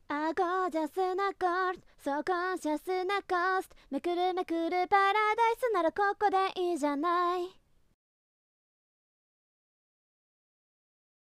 あ、ゴージャスなゴールド、そうコンシャスなコースト、めくるめくるパラダイスならここでいいじゃない。